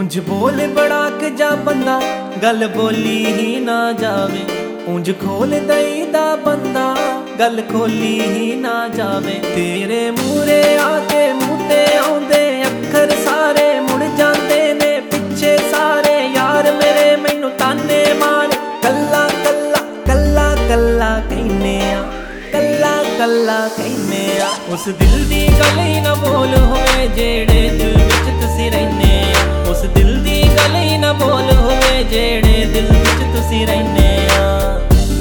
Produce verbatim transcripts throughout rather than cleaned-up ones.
ਉਂਝ ਬੋਲ ਬੜਾ ਕ ਜਾ ਬੰਦਾ ਗੱਲ ਬੋਲੀ ਹੀ ਨਾ ਜਾਵੇ। ਉਂਝ ਖੋਲ ਦਈਦਾ ਬੰਦਾ ਗੱਲ ਖੋਲੀ ਹੀ ਨਾ ਜਾਵੇ। ਤੇਰੇ ਮੂਹਰੇ ਆ ਕੇ ਮੂੰਹ ਤੇ ਆਉਂਦੇ ਅੱਖਰ ਸਾਰੇ ਮੁੜ ਜਾਂਦੇ ਨੇ ਪਿੱਛੇ ਸਾਰੇ ਯਾਰ ਮੇਰੇ ਮੈਨੂੰ ਤਾਨੇ ਮਾਰ। ਕੱਲਾ ਕੱਲਾ ਕੱਲਾ ਕੱਲਾ ਕਹਿੰਨੇ ਆ ਕੱਲਾ ਕੱਲਾ ਕਹਿੰਨੇ ਆ। ਉਸ ਦਿਲ ਦੀ ਗੱਲ ਹੀ ਨਾ ਬੋਲ ਹੋਵੇ ਜਿਹੜੇ ਦਿਲ ਵਿੱਚ ਤੁਸੀਂ ਰਹਿੰਦੇ ਆ। ਉਸ ਦਿਲ ਦੀ ਗੱਲ ਹੀ ਨਾ ਬੋਲ ਹੋਵੇ ਜਿਹੜੇ ਦਿਲ ਵਿੱਚ ਤੁਸੀਂ ਰਹਿੰਦੇ ਆ।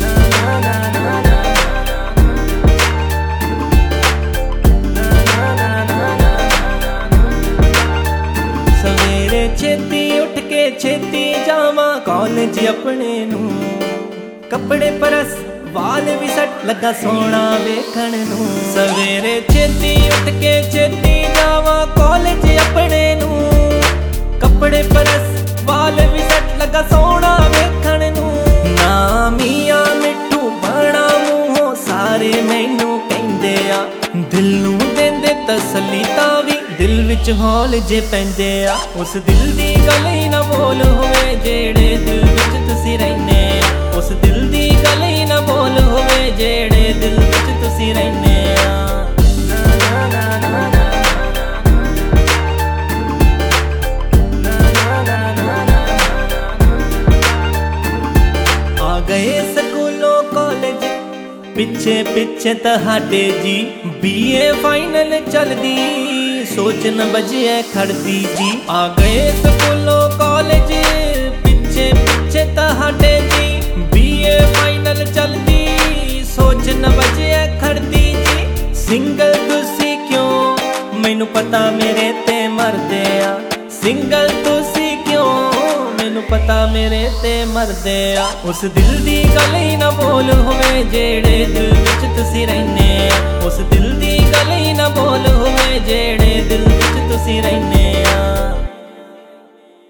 ਸਵੇਰੇ ਛੇਤੀ ਉੱਠ ਕੇ ਛੇਤੀ ਜਾਵਾਂ ਕਾਲਜ ਆਪਣੇ ਨੂੰ। ਕੱਪੜੇ ਪ੍ਰੈਸ ਵਾਲ ਵੀ ਸੱਟ ਲੱਗਾ ਸੋਹਣਾ ਵੇਖਣ ਨੂੰ। ਸਵੇਰੇ ਛੇਤੀ ਉੱਠ ਕੇ ਛੇਤੀ ਜਾਵਾਂ ਕਾਲਜ ਆਪਣੇ ਨੂੰ। ਕੱਪੜੇ ਪ੍ਰੈਸ ਵਾਲ ਵੀ ਸੱਟ ਲੱਗਾ ਸੋਹਣਾ ਵੇਖਣ ਨੂੰ। ਨਾ ਮੀਆਂ ਮਿੱਠੂ ਬਣਾ ਮੂੰਹੋਂ ਸਾਰੇ ਮੈਨੂੰ ਕਹਿੰਦੇ ਆ। ਦਿਲ ਨੂੰ ਦਿੰਦੇ ਤਸੱਲੀ ਤਾਂ ਵੀ ਦਿਲ ਵਿੱਚ ਹੌਲ ਜੇ ਪੈਂਦੇ ਆ। ਉਸ ਦਿਲ ਦੀ ਗੱਲ ਹੀ ਨਾ ਬੋਲ ਹੋਵੇ ਜਿਹੜੇ ਦਿਲ ਵਿੱਚ ਤੁਸੀਂ ਰਹਿੰਦੇ ਆ। ਉਸ ਦਿਲ ਦੀ ਗੱਲ ਹੀ ਨਾ ਬੋਲ ਹੋਵੇ ਜਿਹੜੇ ਦਿਲ ਵਿੱਚ ਤੁਸੀਂ ਰਹਿੰਦੇ ਆ। ਆ ਗਏ ਸਕੂਲੋਂ ਕਾਲਜ ਪਿੱਛੇ ਪਿੱਛੇ ਤੁਹਾਡੇ ਜੀ। ਬੀਏ ਫਾਈਨਲ ਚੱਲਦੀ ਸੋਚ ਨ ਬਜੇ ਖੜਦੀ ਜੀ। ਆ ਗਏ ਸਕੂਲੋਂ ਕਾਲਜ ਪਿੱਛੇ ਪਿੱਛੇ ਤੁਹਾਡੇ ਜੀ। ਬੀਏ ਫਾਈਨਲ ਚੱਲਦੀ ਸੋਚ ਨ ਬਜੇ ਖੜਦੀ ਜੀ। ਸਿੰਗਲ ਤੁਸੀਂ ਕਿਉਂ ਮੈਨੂੰ ਪਤਾ ਮੇਰੇ ਤੇ ਮਰਦੇ ਆ। ਸਿੰਗਲ ਤੁਸੀਂ ਕਿਉਂ ਮੈਨੂੰ ਪਤਾ ਮੇਰੇ ਤੇ ਮਰਦੇ ਆ। ਉਸ ਦਿਲ ਦੀ ਗੱਲ ਹੀ ਨਾ ਬੋਲ ਹੋਵੇ ਜਿਹੜੇ ਦਿਲ ਵਿੱਚ ਤੁਸੀਂ ਰਹਿੰਦੇ ਆ। ਉਸ ਦਿਲ ਦੀ ਗੱਲ ਹੀ ਨਾ ਬੋਲ ਹੋਵੇ ਜਿਹੜੇ ਦਿਲ ਵਿੱਚ ਤੁਸੀਂ ਰਹਿੰਦੇ